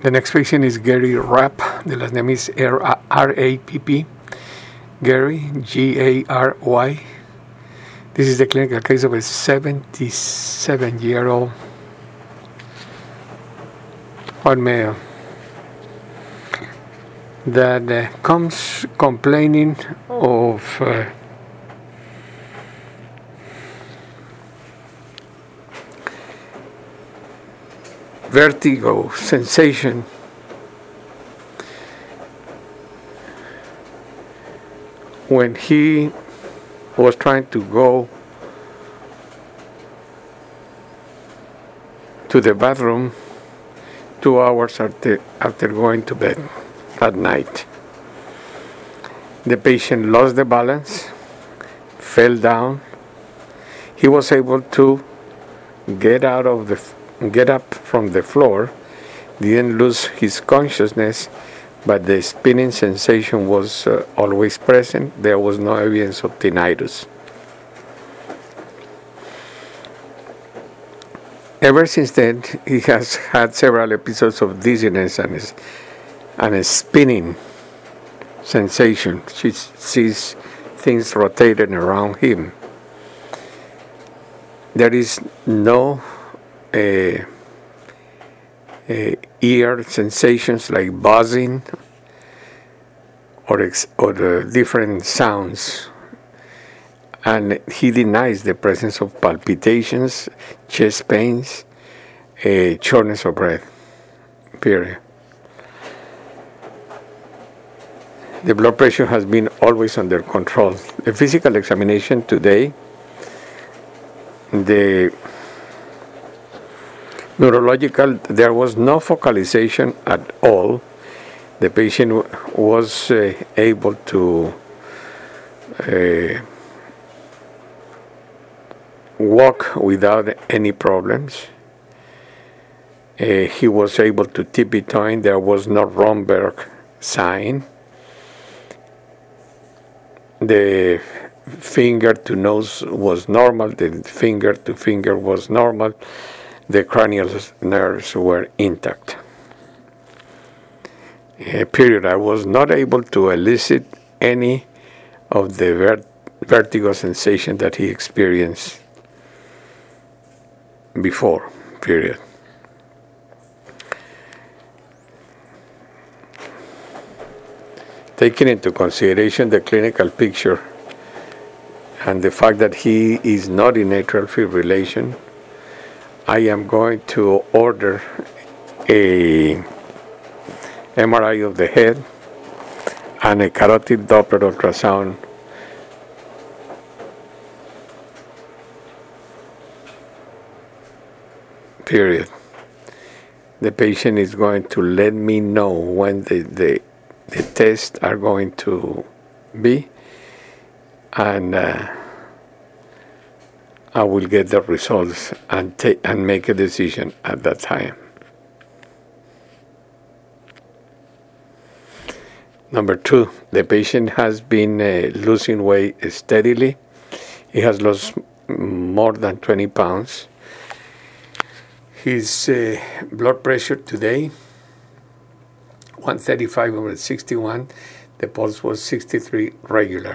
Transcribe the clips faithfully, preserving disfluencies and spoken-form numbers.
The next patient is Gary Rapp. The last name is R A P P. Gary, G A R Y. This is the clinical case of a seventy-seven-year-old white male that uh, comes complaining of uh, vertigo sensation when he was trying to go to the bathroom two hours after, after going to bed at night. The patient lost the balance, fell down. He was able to get out of the get up from the floor, didn't lose his consciousness, but the spinning sensation was uh, always present. There was no evidence of tinnitus. Ever since then, he has had several episodes of dizziness and, and a spinning sensation. She sees things rotating around him. There is no uh, uh, ear sensations like buzzing or, ex- or uh, different sounds. And he denies the presence of palpitations, chest pains, uh, shortness of breath, period. The blood pressure has been always under control. The physical examination today, the neurological, there was no focalization at all. The patient was uh, able to uh, walk without any problems. Uh, he was able to tiptoe. There was no Romberg sign. The finger to nose was normal. The finger to finger was normal. The cranial nerves were intact. Uh, period. I was not able to elicit any of the vert- vertigo sensation that he experienced before, period. Taking into consideration the clinical picture and the fact that he is not in atrial fibrillation, I am going to order a M R I of the head and a carotid Doppler ultrasound period. The patient is going to let me know when the, the, the tests are going to be, and uh, I will get the results and, ta- and make a decision at that time. Number two, the patient has been uh, losing weight steadily. He has lost more than twenty pounds. His uh, blood pressure today, one thirty-five over sixty-one. The pulse was sixty-three regular.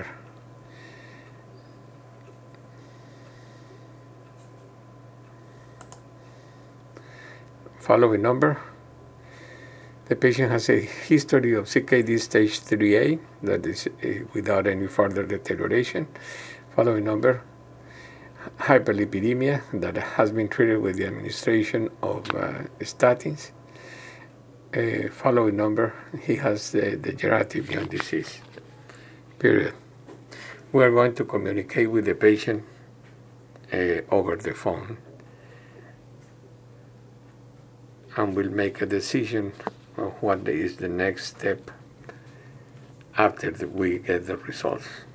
Following number. The patient has a history of C K D stage three A, that is uh, without any further deterioration. Following number. Hyperlipidemia that has been treated with the administration of uh, statins. Uh, following number, he has the degenerative joint disease. Period. We are going to communicate with the patient uh, over the phone, and we'll make a decision of what is the next step after the, we get the results.